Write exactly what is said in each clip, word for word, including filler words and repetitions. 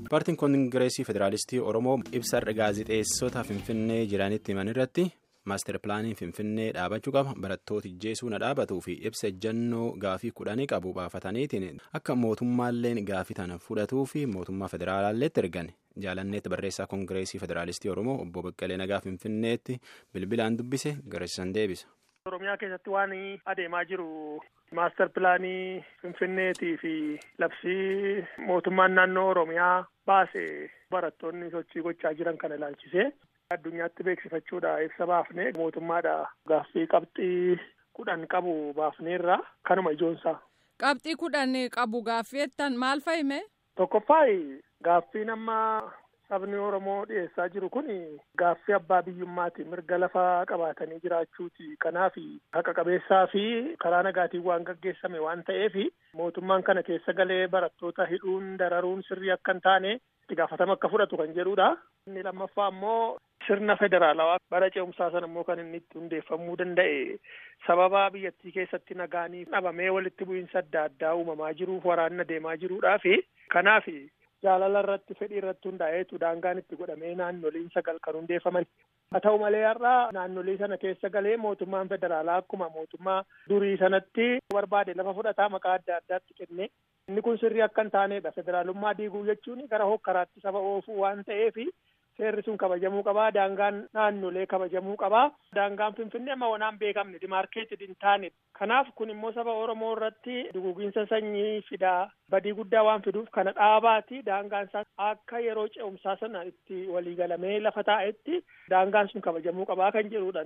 Paartiin Koongireesii Federaalistii Oromoo ibsa gaazexeessota Finfinnee jiranitti himan irratti maaster pilaaniin Finfinnee dhaabachuu qaba. Barattoota ijjeesuu na dhaabatuu fi ibsa ejjannoo gaafii kudhanii qabu baafataniitiin akka mootummaalleen gaafii tana fudhatuu fi mootummaa federaalaalleetti ergan. Jaalanneetti barreessaa Koongireesii Federaalistii Oromoo obbo Baqqalee Nagaa Finfinneetti bilbilaan dubbise garasiisan deebisa. Oromiyaa keessatti waan adeemaa jiru maaster pilaanii Finfinneetii fi labsii mootummaan naannoo Oromiyaa baase barattoonni sochii gochaa jiran kana ilaalchisee addunyaatti beeksifachuudha ibsa baafnee mootummaadha gaaffii qabxii kudhan qabu baafneerra kanuma ijoonsaa. Qabxii kudhan qabu gaaffiittan maal fahime? Tokkoffaa gaaffiin amma sabni Oromoo dhiyeessaa jiru kun gaaffii abbaa biyyummaati, mirga lafaa qabaatanii jiraachuuti. Kanaaf haqa qabeessaa fi karaa nagaatiin waan gaggeessame waan ta'eef mootummaan kana keessa galee barattoota hidhuun dararuun sirrii akka hin taane itti gaafatama akka fudhatu kan jedhudha. Inni lammaffaa immoo sirna federaalawaa bara ce'umsaa sana immoo kan inni itti hundeeffamuu danda'e sababa biyyattii keessatti nagaanii dhabamee walitti bu'iinsa adda addaa uumamaa jiruuf waraanni adeemaa jiruudhaa fi kanaaf jaalala irratti fedhii irratti hundaa'eetu daangaan itti godhamee naannoliin sagal kan hundeeffaman. Haa ta'u malee har'a naannolii sana keessa galee mootummaan federaalaa akkuma mootummaa durii sanatti barbaade lafa fudhataa maqaa adda addaatti kenne. Inni kun sirrii akka hin taanedha. Federaalummaa diiguu jechuun gara hokkaraatti saba oofuu waan ta'eef seerri sun kabajamuu qabaa. Daangaan naannolee kabajamuu qabaa. Daangaan Finfinnee amma wanaan beekamne dimaarkeetii hin taane. Kanaaf kun immoo saba Oromoo irratti duguuginsa sanyii fidaa badii guddaa waan fiduuf kana dhaabaati. Daangaan isaa akka yeroo ce'umsaa sana itti waliigalamee lafa taa'etti daangaan sun kabajamuu qabaa kan jedhudha.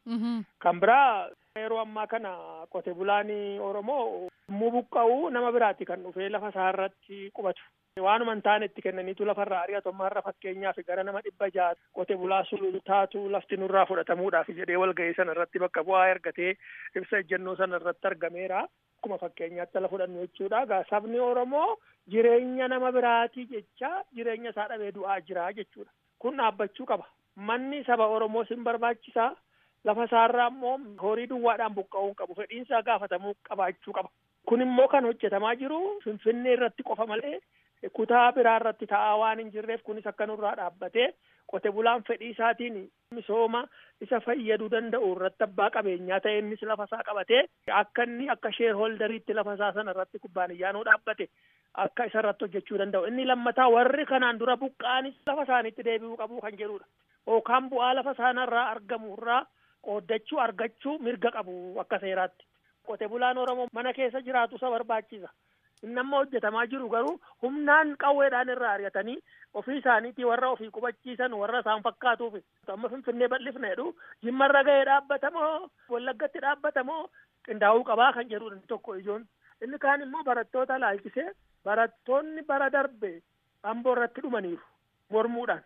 Kan biraa yeroo ammaa kana qote bulaan Oromoo yommuu buqqa'u nama biraati kan dhufee lafa isaa irratti qubatu. Waanuma hin taane itti kennaniitu lafarraa ari'atu. Amma irra fakkeenyaaf gara nama dhibba ja'a qote bulaa sulultaatu lafti nurraa fudhatamuudhaaf jedhee walga'ii sana irratti bakka bu'aa ergatee ibsa ejjennoo sana irratti argameera. Akkuma fakkeenyaatti ala fudhannu jechuudha. Sabni Oromoo jireenya nama biraatii jecha jireenya isaa dhabee du'aa jira jechuudha. Kun dhaabbachuu qaba. Manni saba Oromoo sin barbaachisaa. Lafa isaarraa immoo horii duwwaadhaan buqqa'uu qabu. Fedhiinsaa gaafatamuu qabaachuu qaba. Kun immoo kan hojjetamaa jiru Finfinnee irratti qofa malee kutaa biraa irratti ta'aa waan hin jirreef kunis akka nurraa dhaabbatee qote bulaan fedhii isaatiin misooma isa fayyaduu danda'u irratti abbaa qabeenyaa ta'e innis lafa isaa qabatee akka inni akka sheer holdariitti lafa isaa sana irratti kubbaaniyyaan dhaabbate akka isa irratti hojjechuu danda'u. Inni lammataa warri kanaan dura buqqa'anis lafa isaaniitti deebi'uu qabu kan jedhudha. Yookaan bu'aa lafa isaanirraa argamu irraa qooddachuu argachuu mirga qabu akka seeraatti. Qote bulaan Oromoo mana keessa jiraatu isa barbaachisa. Inni amma hojjetamaa jiru garuu humnaan qawweedhaan irraa ari'atanii ofii isaaniitii warra ofii qubachiisan warra isaan fakkaatuuf amma Finfinnee bal'ifna jedhu Jimmarra ga'ee dhaabbatamoo Wallaggatti dhaabbatamoo qindaa'uu qabaa kan jedhudha inni tokko ijoon. Inni kaan immoo barattoota laalchisee barattoonni bara darbe Amboo irratti dhumaniiru mormuudhaan.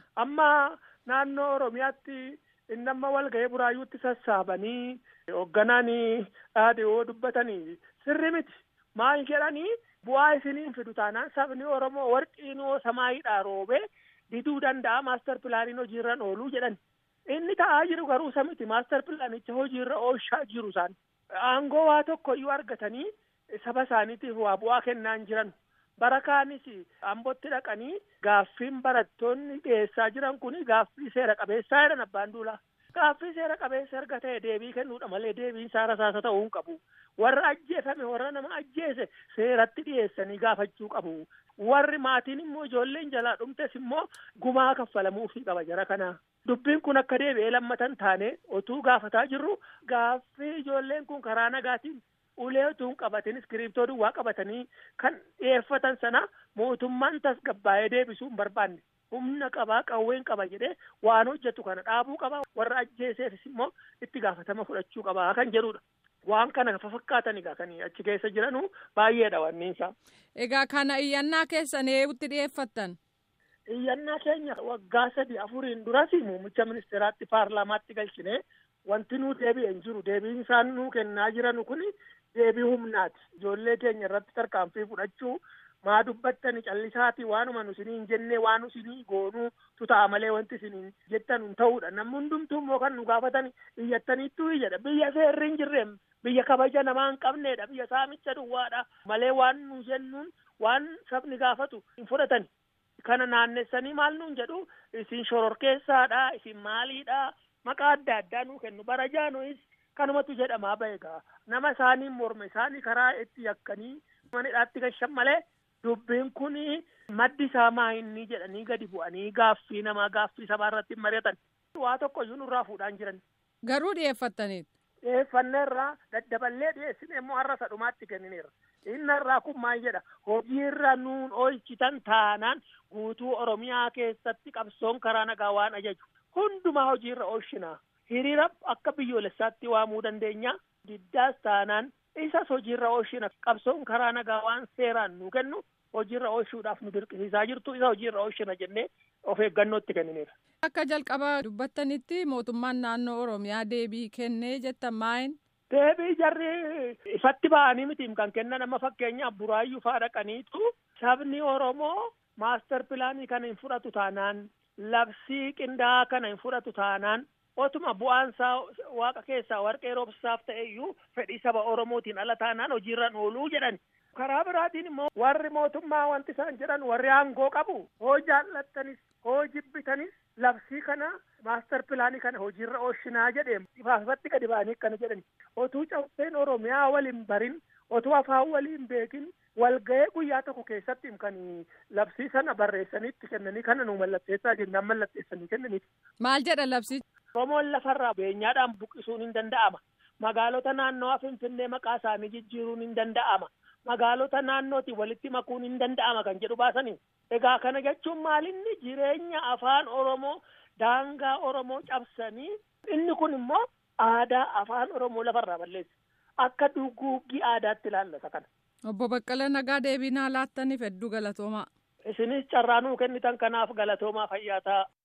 Amma naannoo Oromiyaatti inni amma walga'ee buraayyuutti sassaabanii hoogganaan dhaadhiyoo dubbatanii sirri miti. Maal jedhanii bu'aa isiniin fidu taanaan sabni Oromoo warqiinoo samaayiidhaa roobee diduu danda'a maaster pilaaniin hojiirra ooluu jedhan. Inni ta'aa jiru garuu samiti maaster pilaanicha hojiirra oolchaa jiru isaan. Aangoo waa tokko iyyuu argatanii saba isaaniitiif waa bu'aa kennaan jiran. Bara kaanis Ambootti dhaqanii gaaffiin barattoonni dhiyeessaa jiran kun gaaffii seera qabeessaa jedhan abbaan duulaa. Gaaffii seera qabeessa erga ta'e deebii kennuudha malee deebiin isaa rasaasa ta'uu hin qabu. Warra ajjeefame warra nama ajjeese seeratti dhiyeessanii gaafachuu qabu. Warri maatiin immoo ijoolleen jalaa dhumtes immoo gumaa kaffalamuufii qaba jara kanaa. Dubbiin kun akka deebi'ee lammatan taane otuu gaafataa jirru gaaffii ijoolleen kun karaa nagaatiin ulee utuu hin qabatin iskiriiptoo duwwaa qabatanii kan dhiyeeffatan sana mootummaan tasgabbaa'ee deebisuu hin barbaanne. Humna qabaa qawween qaba jedhee waan hojjetu kana dhaabuu qaba. Warra ajjeeseefis immoo itti gaafatama fudhachuu qaba kan jedhudha. Waan kana fakkaatan egaa kan achi keessa jiranu baay'eedha wanniinsaa. Egaa kana iyyannaa keessan eegutti dhiyeeffattan? Iyyannaa keenya waggaa sadii afuriin duras muummicha ministeeraatti paarlaamaatti galchine wanti nuu deebi'e hin jiru. Deebiin isaan nuu kennaa jiranu kun deebii humnaati. Ijoollee keenya irratti tarkaanfii fudhachuu maa dubbattani callisaatii waanuma nu isiniin jennee waan isinii goonuu ta'a malee wanti isiniin jettan hin ta'uudha. Namni hundumtuu immoo kan nu gaafatan iyyattaniittuu jedha. Biyya seerri hin jirreem biyya kabaja namaa hin qabneedha. Biyya saamicha duwwaadha malee waan nu jennuun waan sabni gaafatu hin fudhatani. Kana naannessanii maal nuun jedhu isin shororkeessaadha, isin maaliidha, maqaa adda addaa nuu kennu. Bara Jaanuunis kanumatu jedhamaa baheegaa. Nama isaaniin morme isaanii karaa itti yakkanii manidhaatti gashan malee dubbiin kun maddi isaa maayinni jedhanii gadi bu'anii gaaffii namaa gaaffii sabaa irratti hin mari'atan. Waa tokko iyyuu nurraa fuudhaan jiran. Garuu dhiyeeffattaniit. Dhiyeeffanneerraa daddaballee dhiyeessine immoo har'a sadhumaatti kennineerra. Inni irraa kun maal jedha hojii irra nuun oolchitan taanaan guutuu Oromiyaa keessatti qabsoon karaa nagaa waan ajaju hundumaa hojii irra oolchinaa. Hiriira akka biyyoolessaatti waamuu dandeenya. Diddaas taanaan isas hojii irra oolchina. Qabsoon karaa nagaa waan seeraan nu kennu hojii irra oolchuudhaaf nu dirqisiisaa jirtu isa hojii irra oolchina jennee of eeggannootti kennineera. Akka jalqaba dubbattanitti mootummaan naannoo Oromiyaa deebii kennee jettan maayin? Deebii jarri ifatti ba'anii miti kan kennan amma fakkeenyaaf Buraayyuu fa'aa dhaqaniitu sabni Oromoo maaster pilaanii kana hin fudhatu taanaan labsii qindaa'aa kana hin fudhatu taanaan otuma bu'aansaa waaqa keessaa warqee roobsaaf ta'e iyyuu fedhii saba Oromootiin ala taanaan hojiirra ooluu jedhan. Karaa biraatiin immoo warri mootummaa wanti isaan jedhan warri aangoo qabu hoo jaallattanis hoo jibbitanis labsii kana maaster pilaanii kana hojiirra oolchinaa jedhee ifaafatti gadi ba'anii akkana jedhani. Otuu cabseen Oromiyaa waliin barin otuu afaan waliin beekin walga'ee guyyaa tokko keessatti kan labsii sana barreessaniitti kennanii kana nu mallatteessaa jennaan mallatteessanii kennaniiti. Maal jedha labsii? Oromoon lafarraa beenyaadhaan buqqisuun hin danda'ama. Magaalota naannoo Finfinnee maqaa isaanii jijjiiruun hin danda'ama. Magaalota naannootiin walitti makuun hin danda'ama kan jedhu baasanii. Egaa kana jechuun maalinni jireenya afaan Oromoo daangaa Oromoo cabsanii inni kun immoo aadaa afaan Oromoo lafarraa balleessa. Akka duguuggii aadaatti ilaallata kana. Obbo Baqqala Nagaa deebii naa laattaniif hedduu galatoomaa. Isinis carraa nuu kennitan kanaaf galatoomaa fayyaa ta'a.